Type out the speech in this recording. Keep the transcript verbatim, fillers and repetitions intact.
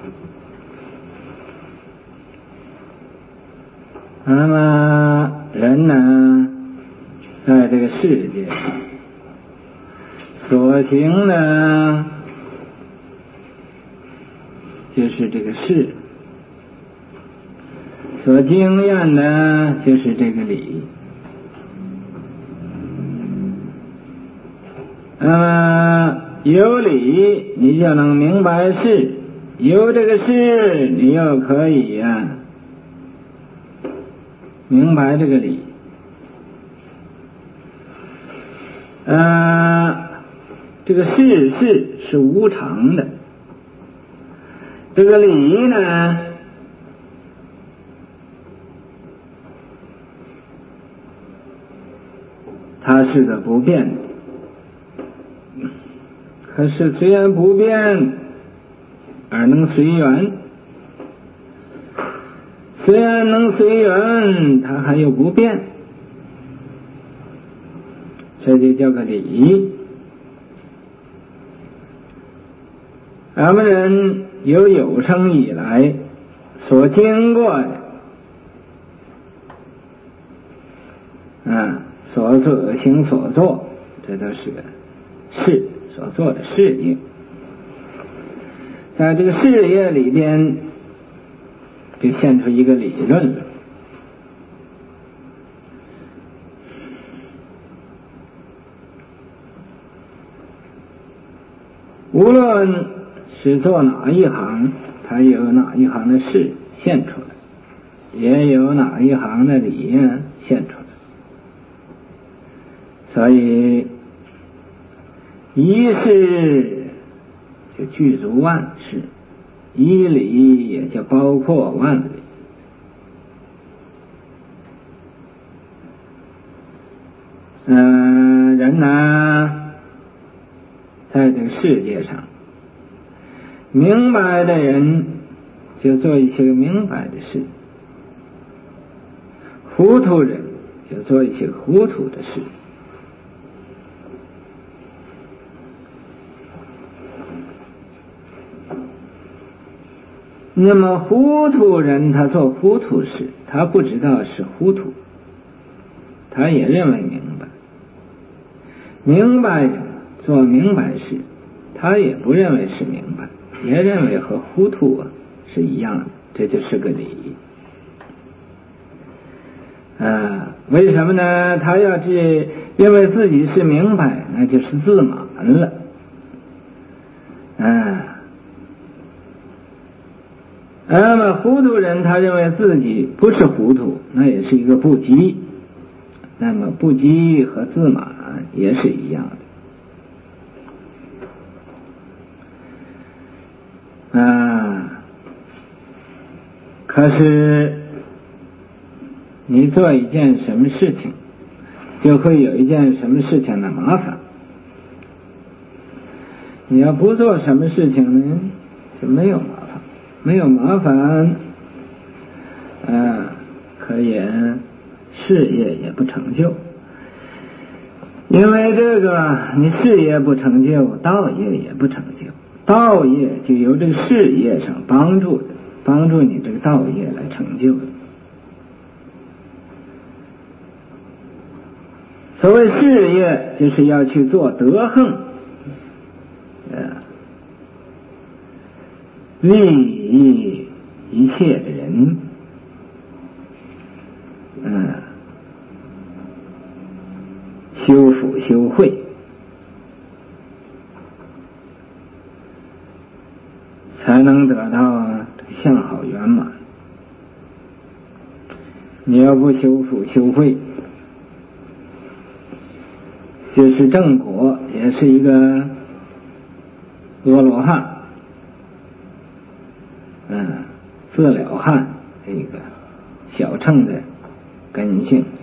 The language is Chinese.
那么人呢，在这个世界上所行的就是这个事，所经验的就是这个理。那么有理你就能明白事，有这个事你又可以呀、啊、明白这个理。呃，这个事事是无常的，这个理呢，它是个不变的。可是虽然不变，而能随缘。虽然能随缘，它还有不变，这就叫个理。咱们人由有生以来所经过的，啊，所所行所做，这都是个事，所做的事业。在这个事业里边，就现出一个理论了。无论是做哪一行，它有哪一行的事现出来，也有哪一行的理呀现出来。所以一事就具足万事，一理也就包括万理。嗯、呃，人呢，在这个世界上，明白的人就做一些明白的事，糊涂人就做一些糊涂的事。那么糊涂人他做糊涂事，他不知道是糊涂，他也认为明白。明白人做明白事，他也不认为是明白，也认为和糊涂啊是一样的，这就是个理。啊，为什么呢？他要是认为自己是明白，那就是自满了。啊，那么糊涂人他认为自己不是糊涂，那也是一个不羁。那么不羁和自满也是一样的。啊，可是你做一件什么事情，就会有一件什么事情的麻烦。你要不做什么事情呢，就没有麻烦，没有麻烦，啊，可言事业也不成就。因为这个，你事业不成就，道业也不成就。道业就由这个事业上帮助的，帮助你这个道业来成就的。所谓事业，就是要去做德行，呃，利益一切的人，嗯、呃，修福修慧，才能得到相好圆满。你要不修福修慧，就是正果，也是一个阿罗汉，嗯，自了汉，这个小乘的根性。